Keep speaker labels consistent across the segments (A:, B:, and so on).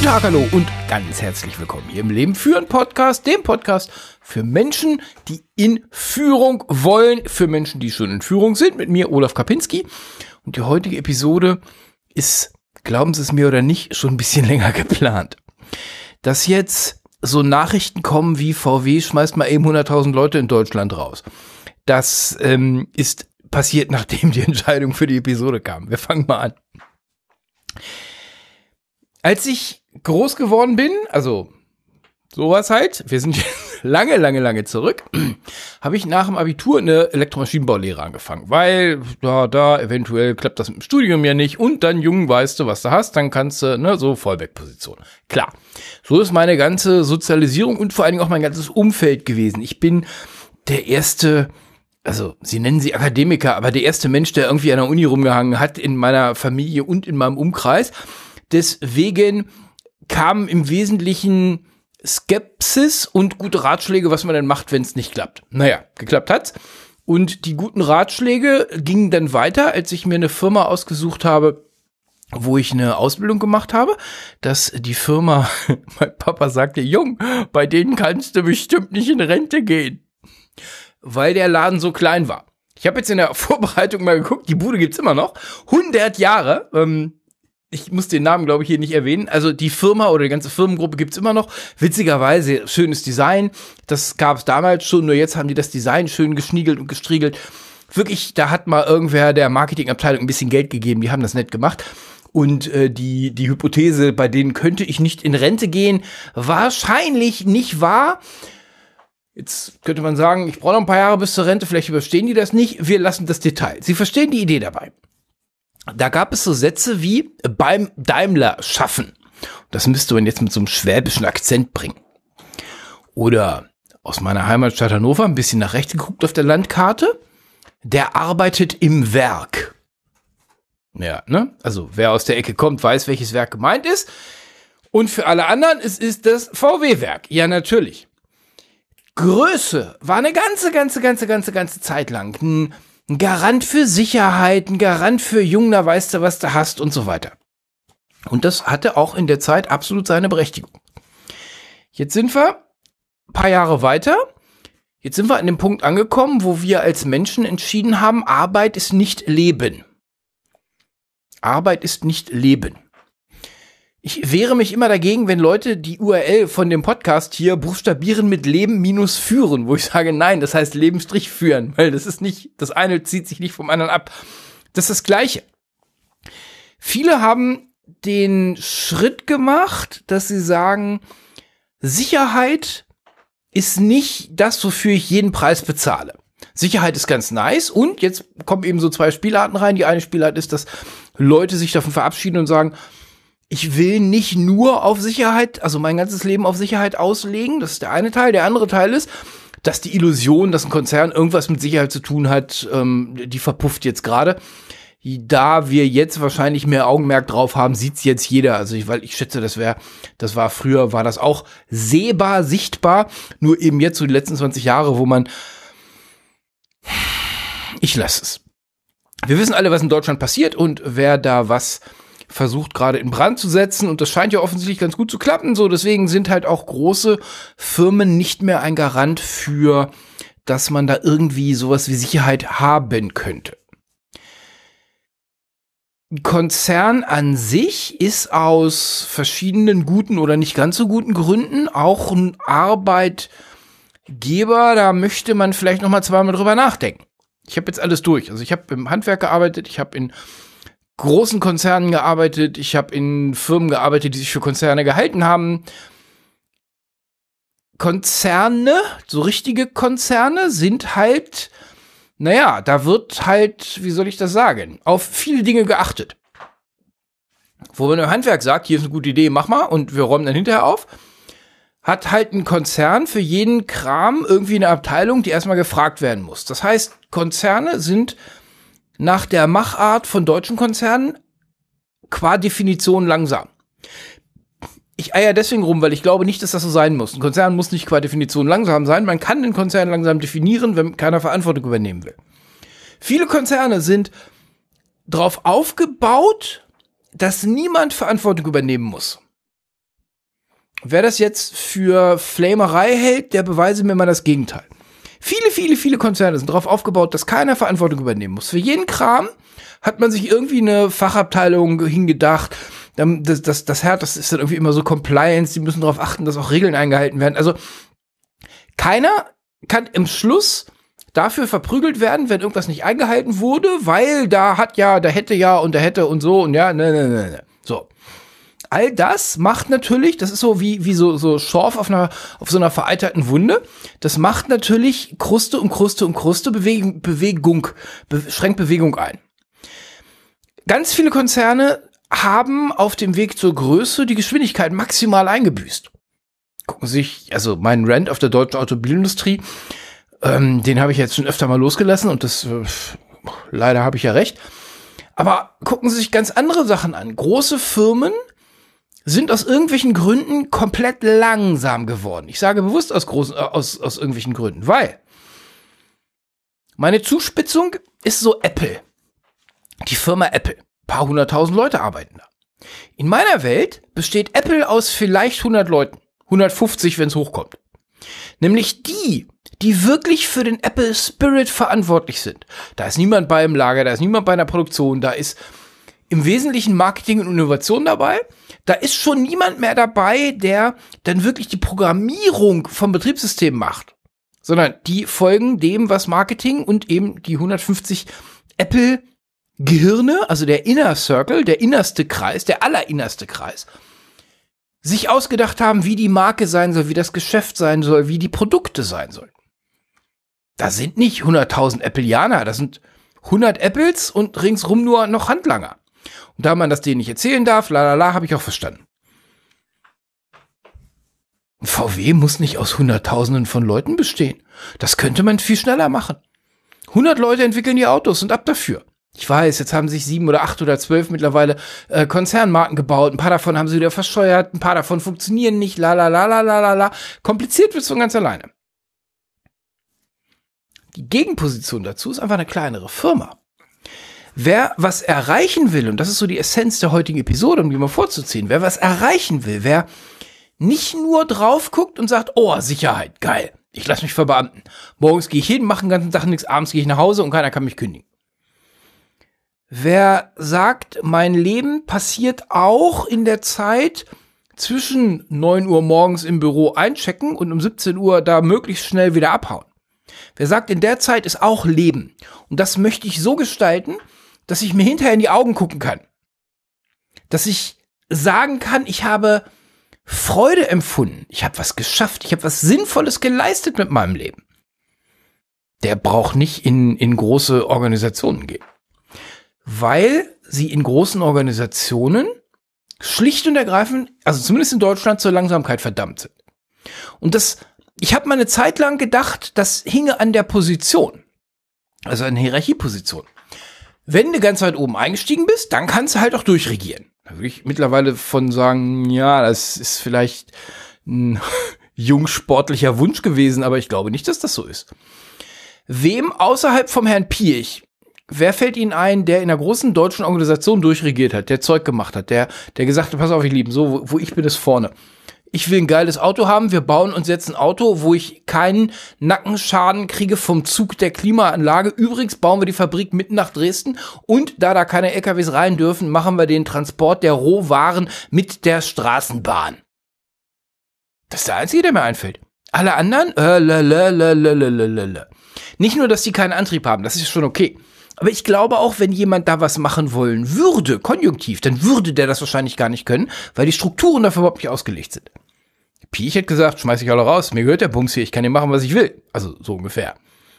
A: Guten Tag, hallo und ganz herzlich willkommen hier im Leben führen Podcast, dem Podcast für Menschen, die in Führung wollen, für Menschen, die schon in Führung sind, mit mir, Olaf Kapinski. Und die heutige Episode ist, glauben Sie es mir oder nicht, schon ein bisschen länger geplant. Dass jetzt so Nachrichten kommen wie VW schmeißt mal eben 100.000 Leute in Deutschland raus. Das ist passiert, nachdem die Entscheidung für die Episode kam. Wir fangen mal an. Als ich groß geworden bin, also sowas halt, wir sind lange zurück, habe ich nach dem Abitur eine Elektromaschinenbaulehre angefangen, weil da eventuell klappt das mit dem Studium ja nicht und dann, Jung, weißt du, was du hast, dann kannst du, ne, so Fallback-Position. Klar, so ist meine ganze Sozialisierung und vor allen Dingen auch mein ganzes Umfeld gewesen. Ich bin der erste, also Sie nennen sie Akademiker, aber der erste Mensch, der irgendwie an der Uni rumgehangen hat in meiner Familie und in meinem Umkreis. Deswegen kamen im Wesentlichen Skepsis und gute Ratschläge, was man denn macht, wenn es nicht klappt. Naja, geklappt hat's. Und die guten Ratschläge gingen dann weiter, als ich mir eine Firma ausgesucht habe, wo ich eine Ausbildung gemacht habe, dass die Firma, mein Papa sagte, Jung, bei denen kannst du bestimmt nicht in Rente gehen, weil der Laden so klein war. Ich habe jetzt in der Vorbereitung mal geguckt, die Bude gibt's immer noch, 100 Jahre, ich muss den Namen, glaube ich, hier nicht erwähnen. Also die Firma oder die ganze Firmengruppe gibt's immer noch. Witzigerweise, schönes Design. Das gab's damals schon, nur jetzt haben die das Design schön geschniegelt und gestriegelt. Wirklich, da hat mal irgendwer der Marketingabteilung ein bisschen Geld gegeben. Die haben das nett gemacht. Und die Hypothese, bei denen könnte ich nicht in Rente gehen, wahrscheinlich nicht wahr. Jetzt könnte man sagen, ich brauche noch ein paar Jahre bis zur Rente. Vielleicht überstehen die das nicht. Wir lassen das Detail. Sie verstehen die Idee dabei. Da gab es so Sätze wie beim Daimler schaffen. Das müsste man jetzt mit so einem schwäbischen Akzent bringen. Oder aus meiner Heimatstadt Hannover, ein bisschen nach rechts geguckt auf der Landkarte, der arbeitet im Werk. Ja, ne? Also wer aus der Ecke kommt, weiß, welches Werk gemeint ist. Und für alle anderen ist das VW-Werk. Ja, natürlich. Größe war eine ganze Zeit lang ein Garant für Sicherheit, ein Garant für Jung, da weißt du, was du hast und so weiter. Und das hatte auch in der Zeit absolut seine Berechtigung. Jetzt sind wir ein paar Jahre weiter. Jetzt sind wir an dem Punkt angekommen, wo wir als Menschen entschieden haben, Arbeit ist nicht Leben. Arbeit ist nicht Leben. Ich wehre mich immer dagegen, wenn Leute die URL von dem Podcast hier buchstabieren mit Leben minus führen, wo ich sage, nein, das heißt Leben-Strich führen, weil das ist nicht, das eine zieht sich nicht vom anderen ab. Das ist das Gleiche. Viele haben den Schritt gemacht, dass sie sagen, Sicherheit ist nicht das, wofür ich jeden Preis bezahle. Sicherheit ist ganz nice und jetzt kommen eben so zwei Spielarten rein. Die eine Spielart ist, dass Leute sich davon verabschieden und sagen, ich will nicht nur auf Sicherheit, also mein ganzes Leben auf Sicherheit auslegen. Das ist der eine Teil. Der andere Teil ist, dass die Illusion, dass ein Konzern irgendwas mit Sicherheit zu tun hat, die verpufft jetzt gerade. Da wir jetzt wahrscheinlich mehr Augenmerk drauf haben, sieht's jetzt jeder. Also weil ich schätze, früher war das auch sehbar, sichtbar. Nur eben jetzt so die letzten 20 Jahre, wo man, ich lasse es. Wir wissen alle, was in Deutschland passiert und wer da was versucht gerade in Brand zu setzen und das scheint ja offensichtlich ganz gut zu klappen, so deswegen sind halt auch große Firmen nicht mehr ein Garant für, dass man da irgendwie sowas wie Sicherheit haben könnte. Ein Konzern an sich ist aus verschiedenen guten oder nicht ganz so guten Gründen auch ein Arbeitgeber, da möchte man vielleicht noch mal zweimal drüber nachdenken. Ich habe jetzt alles durch, also ich habe im Handwerk gearbeitet, ich habe in großen Konzernen gearbeitet, ich habe in Firmen gearbeitet, die sich für Konzerne gehalten haben. Konzerne, so richtige Konzerne sind halt, naja, da wird halt, wie soll ich das sagen, auf viele Dinge geachtet. Wo man im Handwerk sagt, hier ist eine gute Idee, mach mal und wir räumen dann hinterher auf, hat halt ein Konzern für jeden Kram irgendwie eine Abteilung, die erstmal gefragt werden muss. Das heißt, Konzerne sind nach der Machart von deutschen Konzernen qua Definition langsam. Ich eier deswegen rum, weil ich glaube nicht, dass das so sein muss. Ein Konzern muss nicht qua Definition langsam sein. Man kann den Konzern langsam definieren, wenn keiner Verantwortung übernehmen will. Viele Konzerne sind darauf aufgebaut, dass niemand Verantwortung übernehmen muss. wer das jetzt für Flamerei hält, der beweise mir mal das Gegenteil. Viele Konzerne sind darauf aufgebaut, dass keiner Verantwortung übernehmen muss. Für jeden Kram hat man sich irgendwie eine Fachabteilung hingedacht. Das ist dann irgendwie immer so Compliance, die müssen darauf achten, dass auch Regeln eingehalten werden. Also keiner kann im Schluss dafür verprügelt werden, wenn irgendwas nicht eingehalten wurde, weil da hätte und so und ja, ne. So. All das macht natürlich, das ist so wie so Schorf auf so einer vereiterten Wunde, das macht natürlich Kruste um Kruste um Kruste, schränkt Bewegung ein. Ganz viele Konzerne haben auf dem Weg zur Größe die Geschwindigkeit maximal eingebüßt. Gucken Sie sich, also meinen Rant auf der deutschen Automobilindustrie, den habe ich jetzt schon öfter mal losgelassen und das, leider habe ich ja recht. Aber gucken Sie sich ganz andere Sachen an. Große Firmen sind aus irgendwelchen Gründen komplett langsam geworden. Ich sage bewusst aus irgendwelchen Gründen, weil meine Zuspitzung ist so Apple. Die Firma Apple. Ein paar 100.000 Leute arbeiten da. In meiner Welt besteht Apple aus vielleicht 100 Leuten. 150, wenn es hochkommt. Nämlich die wirklich für den Apple Spirit verantwortlich sind. Da ist niemand bei im Lager, da ist niemand bei einer Produktion, da ist im Wesentlichen Marketing und Innovation dabei. Da ist schon niemand mehr dabei, der dann wirklich die Programmierung vom Betriebssystem macht. Sondern die folgen dem, was Marketing und eben die 150 Apple-Gehirne, also der Inner Circle, der innerste Kreis, der allerinnerste Kreis, sich ausgedacht haben, wie die Marke sein soll, wie das Geschäft sein soll, wie die Produkte sein sollen. Da sind nicht 100.000 Appleianer, das sind 100 Apples und ringsrum nur noch Handlanger. Und da man das denen nicht erzählen darf, habe ich auch verstanden. VW muss nicht aus Hunderttausenden von Leuten bestehen. Das könnte man viel schneller machen. 100 Leute entwickeln die Autos und ab dafür. Ich weiß, jetzt haben sich 7 oder 8 oder 12 mittlerweile Konzernmarken gebaut. Ein paar davon haben sie wieder verscheuert, ein paar davon funktionieren nicht, Kompliziert wird's von ganz alleine. Die Gegenposition dazu ist einfach eine kleinere Firma. Wer was erreichen will, und das ist so die Essenz der heutigen Episode, um die mal vorzuziehen, wer was erreichen will, wer nicht nur drauf guckt und sagt, oh, Sicherheit, geil, ich lasse mich verbeamten. Morgens gehe ich hin, mache den ganzen Tag nichts, abends gehe ich nach Hause und keiner kann mich kündigen. Wer sagt, mein Leben passiert auch in der Zeit zwischen 9 Uhr morgens im Büro einchecken und um 17 Uhr da möglichst schnell wieder abhauen. Wer sagt, in der Zeit ist auch Leben. Und das möchte ich so gestalten, dass ich mir hinterher in die Augen gucken kann. Dass ich sagen kann, ich habe Freude empfunden. Ich habe was geschafft. Ich habe was Sinnvolles geleistet mit meinem Leben. Der braucht nicht in große Organisationen gehen. Weil sie in großen Organisationen schlicht und ergreifend, also zumindest in Deutschland, zur Langsamkeit verdammt sind. Und ich habe mal eine Zeit lang gedacht, das hinge an der Position. Also an der Hierarchieposition. Wenn du ganz weit oben eingestiegen bist, dann kannst du halt auch durchregieren. Da würde ich mittlerweile von sagen, ja, das ist vielleicht ein jungsportlicher Wunsch gewesen, aber ich glaube nicht, dass das so ist. Wem außerhalb vom Herrn Piech, wer fällt Ihnen ein, der in einer großen deutschen Organisation durchregiert hat, der Zeug gemacht hat, der gesagt hat, pass auf, ihr Lieben, so, wo ich bin, ist vorne. Ich will ein geiles Auto haben, wir bauen uns jetzt ein Auto, wo ich keinen Nackenschaden kriege vom Zug der Klimaanlage. Übrigens bauen wir die Fabrik mitten nach Dresden und da keine LKWs rein dürfen, machen wir den Transport der Rohwaren mit der Straßenbahn. Das ist der Einzige, der mir einfällt. Alle anderen, Nicht nur, dass die keinen Antrieb haben, das ist schon okay. Aber ich glaube auch, wenn jemand da was machen wollen würde, konjunktiv, dann würde der das wahrscheinlich gar nicht können, weil die Strukturen dafür überhaupt nicht ausgelegt sind. Piech hat gesagt, schmeiß ich alle raus, mir gehört der Bums hier, ich kann hier machen, was ich will. Also so ungefähr.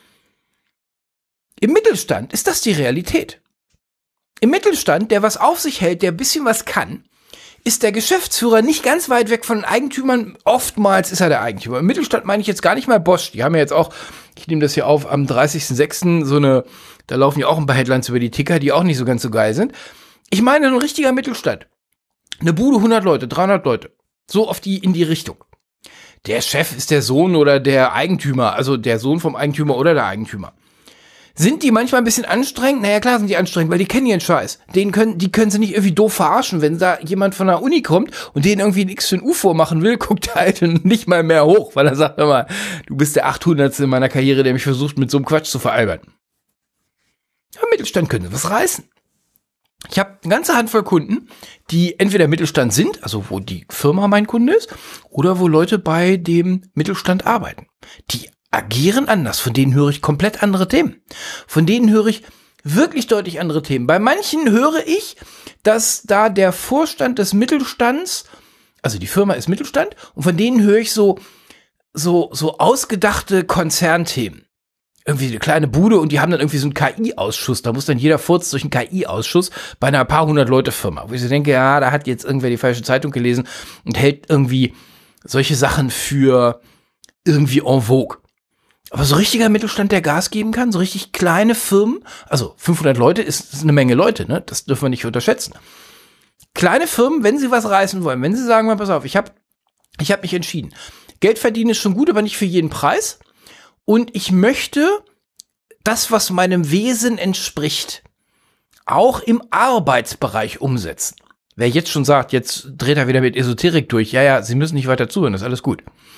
A: Im Mittelstand ist das die Realität. Im Mittelstand, der was auf sich hält, der ein bisschen was kann, ist der Geschäftsführer nicht ganz weit weg von den Eigentümern. Oftmals ist er der Eigentümer. Im Mittelstand meine ich jetzt gar nicht mal Bosch. Die haben ja jetzt auch, ich nehme das hier auf, am 30.06. Da laufen ja auch ein paar Headlines über die Ticker, die auch nicht so ganz so geil sind. Ich meine, so ein richtiger Mittelstand. Eine Bude, 100 Leute, 300 Leute. So in die Richtung. Der Chef ist der Sohn oder der Eigentümer, also der Sohn vom Eigentümer oder der Eigentümer. Sind die manchmal ein bisschen anstrengend? Naja, klar sind die anstrengend, weil die kennen ihren Scheiß. Die können sie nicht irgendwie doof verarschen. Wenn da jemand von der Uni kommt und denen irgendwie ein X für ein U vormachen will, guckt der Alte nicht mal mehr hoch, weil er sagt immer, du bist der 800. in meiner Karriere, der mich versucht, mit so einem Quatsch zu veralbern. Im Mittelstand können sie was reißen. Ich habe eine ganze Handvoll Kunden, die entweder Mittelstand sind, also wo die Firma mein Kunde ist, oder wo Leute bei dem Mittelstand arbeiten. Die agieren anders. Von denen höre ich komplett andere Themen. Von denen höre ich wirklich deutlich andere Themen. Bei manchen höre ich, dass da der Vorstand des Mittelstands, also die Firma ist Mittelstand, und von denen höre ich so ausgedachte Konzernthemen. Irgendwie eine kleine Bude und die haben dann irgendwie so einen KI-Ausschuss. Da muss dann jeder Furz durch einen KI-Ausschuss bei einer paar hundert Leute Firma. Wo ich so denke, ja, da hat jetzt irgendwer die falsche Zeitung gelesen und hält irgendwie solche Sachen für irgendwie en vogue. Aber so richtiger Mittelstand, der Gas geben kann, so richtig kleine Firmen, also 500 Leute ist eine Menge Leute, ne? Das dürfen wir nicht unterschätzen. Kleine Firmen, wenn sie was reißen wollen, wenn sie sagen, mal pass auf, ich hab mich entschieden. Geld verdienen ist schon gut, aber nicht für jeden Preis. Und ich möchte das, was meinem Wesen entspricht, auch im Arbeitsbereich umsetzen. Wer jetzt schon sagt, jetzt dreht er wieder mit Esoterik durch, ja, Sie müssen nicht weiter zuhören, das ist alles gut.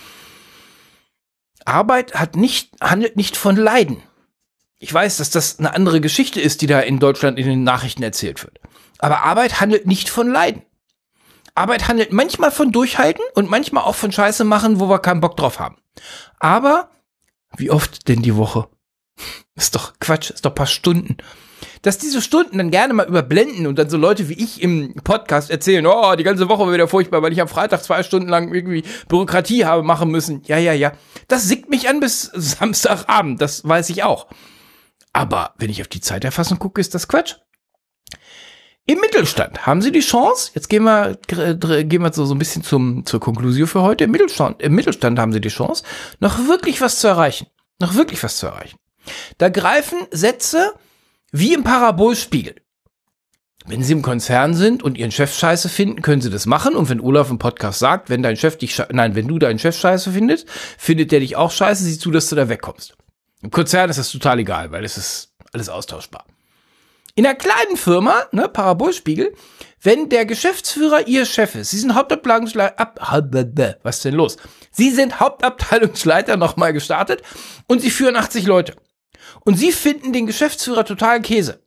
A: Arbeit handelt nicht von Leiden. Ich weiß, dass das eine andere Geschichte ist, die da in Deutschland in den Nachrichten erzählt wird. Aber Arbeit handelt nicht von Leiden. Arbeit handelt manchmal von Durchhalten und manchmal auch von Scheiße machen, wo wir keinen Bock drauf haben. Aber wie oft denn die Woche? Ist doch Quatsch, ist doch ein paar Stunden. Dass diese Stunden dann gerne mal überblenden und dann so Leute wie ich im Podcast erzählen, oh, die ganze Woche war wieder furchtbar, weil ich am Freitag 2 Stunden lang irgendwie Bürokratie habe machen müssen. Ja. Das sickt mich an bis Samstagabend, das weiß ich auch. Aber wenn ich auf die Zeiterfassung gucke, ist das Quatsch. Im Mittelstand haben Sie die Chance, jetzt gehen wir so ein bisschen zur Konklusion für heute. Im Mittelstand haben Sie die Chance, noch wirklich was zu erreichen. Da greifen Sätze wie im Parabolspiegel. Wenn Sie im Konzern sind und Ihren Chef scheiße finden, können Sie das machen. Und wenn Olaf im Podcast sagt, wenn du deinen Chef scheiße findest, findet der dich auch scheiße, sieh zu, dass du da wegkommst. Im Konzern ist das total egal, weil es ist alles austauschbar. In einer kleinen Firma, ne, Parabolspiegel, wenn der Geschäftsführer Ihr Chef ist, Sie sind Hauptabteilungsleiter, was ist denn los? Sie sind Hauptabteilungsleiter nochmal gestartet und Sie führen 80 Leute. Und Sie finden den Geschäftsführer total Käse.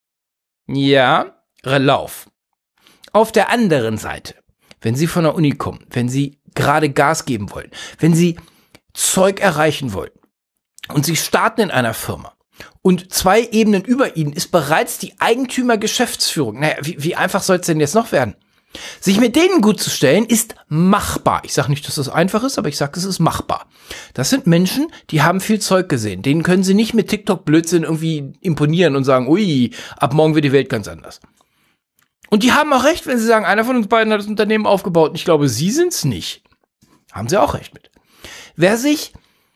A: Ja, Relauf. Auf der anderen Seite, wenn Sie von der Uni kommen, wenn Sie gerade Gas geben wollen, wenn Sie Zeug erreichen wollen und Sie starten in einer Firma und 2 Ebenen über Ihnen ist bereits die Eigentümer-Geschäftsführung. Naja, wie einfach soll es denn jetzt noch werden? Sich mit denen gut zu stellen, ist machbar. Ich sage nicht, dass das einfach ist, aber ich sage, es ist machbar. Das sind Menschen, die haben viel Zeug gesehen. Denen können Sie nicht mit TikTok-Blödsinn irgendwie imponieren und sagen, ui, ab morgen wird die Welt ganz anders. Und die haben auch recht, wenn Sie sagen, einer von uns beiden hat das Unternehmen aufgebaut. Und ich glaube, Sie sind's nicht. Haben Sie auch recht mit. Wer sich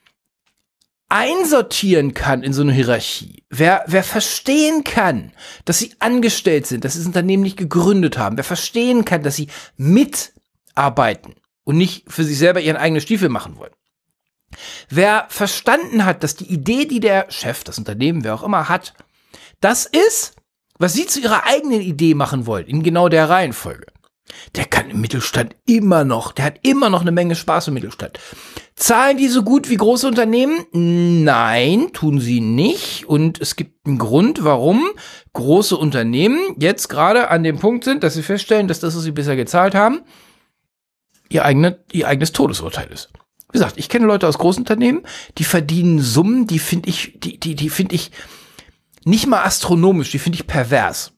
A: einsortieren kann in so eine Hierarchie, wer verstehen kann, dass sie angestellt sind, dass sie das Unternehmen nicht gegründet haben, wer verstehen kann, dass sie mitarbeiten und nicht für sich selber ihren eigenen Stiefel machen wollen, wer verstanden hat, dass die Idee, die der Chef, das Unternehmen, wer auch immer hat, das ist, was sie zu ihrer eigenen Idee machen wollen, in genau der Reihenfolge, der kann im Mittelstand der hat immer noch eine Menge Spaß im Mittelstand. Zahlen die so gut wie große Unternehmen? Nein, tun sie nicht. Und es gibt einen Grund, warum große Unternehmen jetzt gerade an dem Punkt sind, dass sie feststellen, dass das, was sie bisher gezahlt haben, ihr eigenes Todesurteil ist. Wie gesagt, ich kenne Leute aus Großunternehmen, die verdienen Summen, die finde ich nicht mal astronomisch, die finde ich pervers.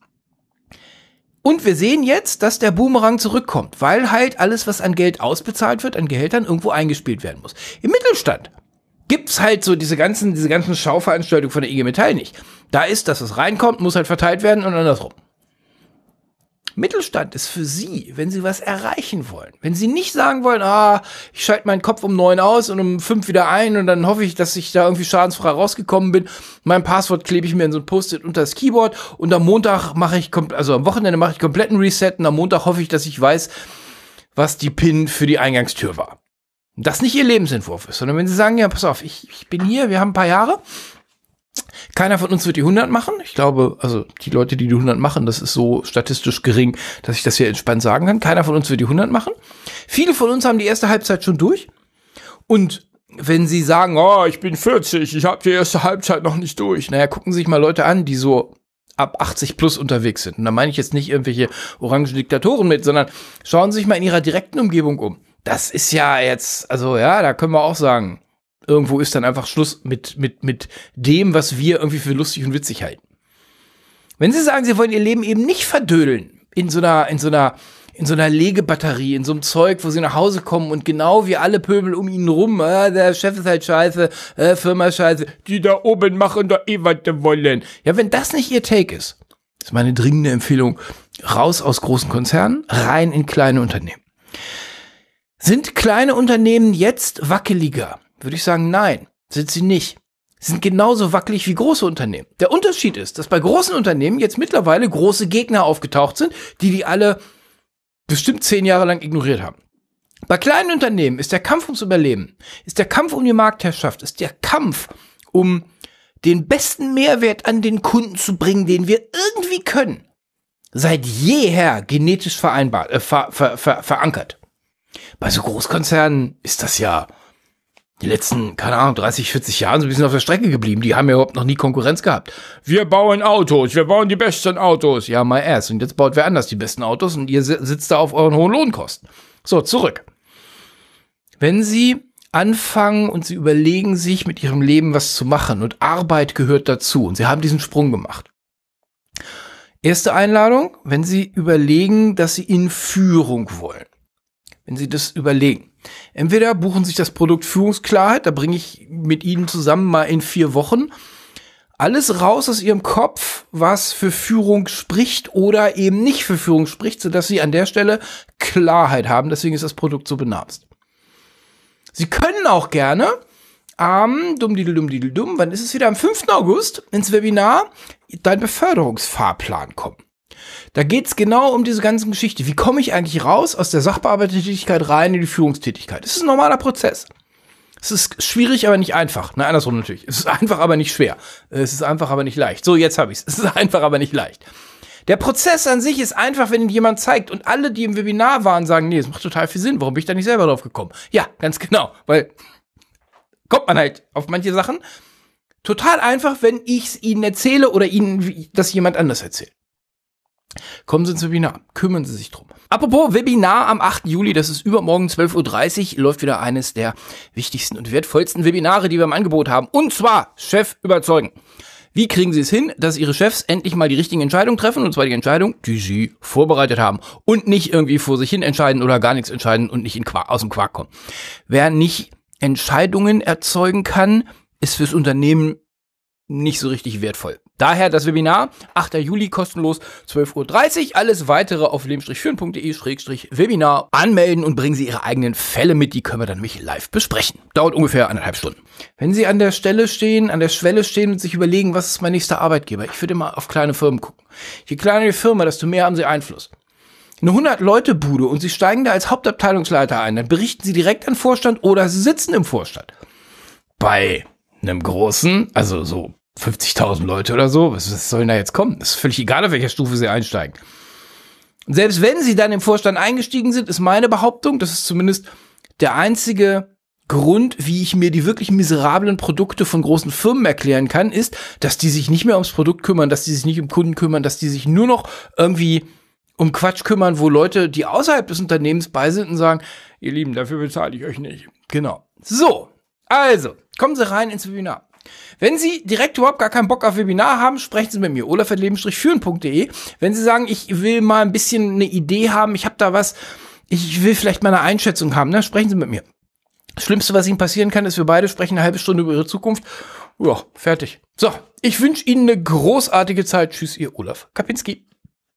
A: Und wir sehen jetzt, dass der Boomerang zurückkommt, weil halt alles, was an Geld ausbezahlt wird, an Gehältern irgendwo eingespielt werden muss. Im Mittelstand gibt's halt so diese ganzen Schauveranstaltungen von der IG Metall nicht. Da ist, dass es reinkommt, muss halt verteilt werden und andersrum. Mittelstand ist für Sie, wenn Sie was erreichen wollen. Wenn Sie nicht sagen wollen, ich schalte meinen Kopf um 9 aus und um 5 wieder ein und dann hoffe ich, dass ich da irgendwie schadensfrei rausgekommen bin. Mein Passwort klebe ich mir in so ein Post-it unter das Keyboard und am Montag am Wochenende mache ich kompletten Reset und am Montag hoffe ich, dass ich weiß, was die PIN für die Eingangstür war. Das nicht Ihr Lebensentwurf ist, sondern wenn Sie sagen, ja, pass auf, ich bin hier, wir haben ein paar Jahre, Keiner von uns wird die 100 machen. Ich glaube, also die Leute, die 100 machen, das ist so statistisch gering, dass ich das hier entspannt sagen kann. Keiner von uns wird die 100 machen. Viele von uns haben die erste Halbzeit schon durch. Und wenn sie sagen, oh, ich bin 40, ich habe die erste Halbzeit noch nicht durch. Naja, gucken sich mal Leute an, die so ab 80 plus unterwegs sind. Und da meine ich jetzt nicht irgendwelche orangen Diktatoren mit, sondern schauen Sie sich mal in Ihrer direkten Umgebung um. Das ist ja jetzt, also ja, da können wir auch sagen, irgendwo ist dann einfach Schluss mit dem, was wir irgendwie für lustig und witzig halten. Wenn Sie sagen, Sie wollen Ihr Leben eben nicht verdödeln in so einer Legebatterie, in so einem Zeug, wo Sie nach Hause kommen und genau wie alle Pöbel um Ihnen rum, der Chef ist halt scheiße, Firma ist scheiße, die da oben machen doch eh, was sie wollen. Ja, wenn das nicht Ihr Take ist meine dringende Empfehlung, raus aus großen Konzernen, rein in kleine Unternehmen. Sind kleine Unternehmen jetzt wackeliger? Würde ich sagen, nein, sind sie nicht. Sie sind genauso wackelig wie große Unternehmen. Der Unterschied ist, dass bei großen Unternehmen jetzt mittlerweile große Gegner aufgetaucht sind, die alle bestimmt 10 Jahre lang ignoriert haben. Bei kleinen Unternehmen ist der Kampf ums Überleben, ist der Kampf um die Marktherrschaft, ist der Kampf um den besten Mehrwert an den Kunden zu bringen, den wir irgendwie können, seit jeher genetisch verankert. Bei so Großkonzernen ist das ja die letzten, keine Ahnung, 30, 40 Jahren so ein bisschen auf der Strecke geblieben. Die haben ja überhaupt noch nie Konkurrenz gehabt. Wir bauen Autos, wir bauen die besten Autos. Ja, my ass. Und jetzt baut wer anders die besten Autos und ihr sitzt da auf euren hohen Lohnkosten. So, zurück. Wenn Sie anfangen und Sie überlegen sich mit Ihrem Leben was zu machen und Arbeit gehört dazu und Sie haben diesen Sprung gemacht. Erste Einladung, wenn Sie überlegen, dass Sie in Führung wollen. Wenn Sie das überlegen. Entweder buchen sich das Produkt Führungsklarheit, da bringe ich mit Ihnen zusammen mal in 4 Wochen alles raus aus Ihrem Kopf, was für Führung spricht oder eben nicht für Führung spricht, sodass Sie an der Stelle Klarheit haben. Deswegen ist das Produkt so benamst. Sie können auch gerne wann ist es wieder? Am 5. August ins Webinar Dein Beförderungsfahrplan kommen. Da geht's genau um diese ganzen Geschichte. Wie komme ich eigentlich raus aus der Sachbearbeitertätigkeit rein in die Führungstätigkeit? Das ist ein normaler Prozess. Es ist schwierig, aber nicht einfach. Na, andersrum natürlich. Es ist einfach, aber nicht schwer. Es ist einfach, aber nicht leicht. So, jetzt habe ich's. Es ist einfach, aber nicht leicht. Der Prozess an sich ist einfach, wenn ihn jemand zeigt und alle, die im Webinar waren, sagen, nee, es macht total viel Sinn. Warum bin ich da nicht selber drauf gekommen? Ja, ganz genau. Weil kommt man halt auf manche Sachen total einfach, wenn ich es Ihnen erzähle oder Ihnen das jemand anders erzählt. Kommen Sie ins Webinar, kümmern Sie sich drum. Apropos Webinar am 8. Juli, das ist übermorgen 12:30 Uhr, läuft wieder eines der wichtigsten und wertvollsten Webinare, die wir im Angebot haben. Und zwar Chef überzeugen. Wie kriegen Sie es hin, dass Ihre Chefs endlich mal die richtigen Entscheidungen treffen? Und zwar die Entscheidung, die Sie vorbereitet haben. Und nicht irgendwie vor sich hin entscheiden oder gar nichts entscheiden und nicht aus dem Quark kommen. Wer nicht Entscheidungen erzeugen kann, ist fürs Unternehmen nicht so richtig wertvoll. Daher das Webinar, 8. Juli, kostenlos, 12:30 Uhr. Alles weitere auf leben-führen.de/Webinar anmelden und bringen Sie Ihre eigenen Fälle mit. Die können wir dann nämlich live besprechen. Dauert ungefähr 1,5 Stunden. Wenn Sie an der Schwelle stehen und sich überlegen, was ist mein nächster Arbeitgeber? Ich würde immer auf kleine Firmen gucken. Je kleiner die Firma, desto mehr haben Sie Einfluss. Eine 100-Leute-Bude und Sie steigen da als Hauptabteilungsleiter ein, dann berichten Sie direkt an den Vorstand oder Sie sitzen im Vorstand. Bei einem großen, also so 50.000 Leute oder so, was soll denn da jetzt kommen? Das ist völlig egal, auf welcher Stufe Sie einsteigen. Und selbst wenn Sie dann im Vorstand eingestiegen sind, ist meine Behauptung, das ist zumindest der einzige Grund, wie ich mir die wirklich miserablen Produkte von großen Firmen erklären kann, ist, dass die sich nicht mehr ums Produkt kümmern, dass die sich nicht um Kunden kümmern, dass die sich nur noch irgendwie um Quatsch kümmern, wo Leute, die außerhalb des Unternehmens bei sind und sagen, ihr Lieben, dafür bezahle ich euch nicht. Genau. So, also, kommen Sie rein ins Webinar. Wenn Sie direkt überhaupt gar keinen Bock auf Webinar haben, sprechen Sie mit mir, olaf@leben-führen.de. Wenn Sie sagen, ich will mal ein bisschen eine Idee haben, ich habe da was, ich will vielleicht mal eine Einschätzung haben, dann sprechen Sie mit mir. Das Schlimmste, was Ihnen passieren kann, ist, wir beide sprechen eine halbe Stunde über Ihre Zukunft. Ja, fertig. So, ich wünsche Ihnen eine großartige Zeit. Tschüss, Ihr Olaf Kapinski.